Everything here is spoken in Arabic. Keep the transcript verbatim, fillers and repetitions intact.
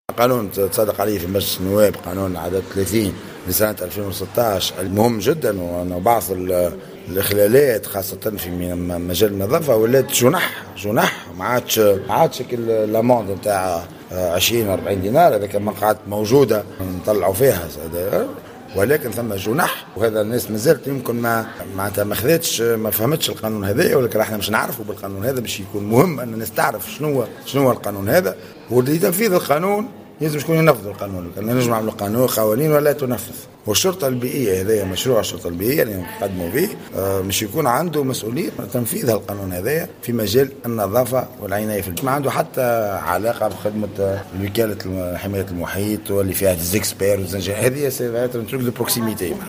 قانون تصدق عليه في مجلس النواب، قانون عدد ثلاثين لسنة ألفين وستة عشر، المهم جدا، وأن بعض الإخلالات خاصة في مجال النظافة ولات جنح جنح ما عادش ما عادش الأموند نتاع عشرين أربعين دينار، هذا كما قعدت موجودة نطلعوا فيها، ولكن ثم جنح، وهذا الناس مازالت يمكن ما معناتها ما خذتش ما فهمتش القانون هذا، ولكن احنا مش نعرفوا بالقانون هذا، باش يكون مهم ان الناس تعرف شنو شنو هو القانون هذا، ولتنفيذ القانون لازم شكون ينفذ القانون، كان نجمع نعملوا قانون قوانين ولا تنفذ. والشرطه البيئيه هذايا مشروع الشرطه البيئيه اللي نقدموا به آه مش يكون عنده مسؤوليه تنفيذ القانون هذايا في مجال النظافه والعنايه في البيئه، ما عنده حتى علاقه بخدمه وكاله حمايه المحيط واللي فيها ديزيكسبير، هذه سي بروكسيميتي.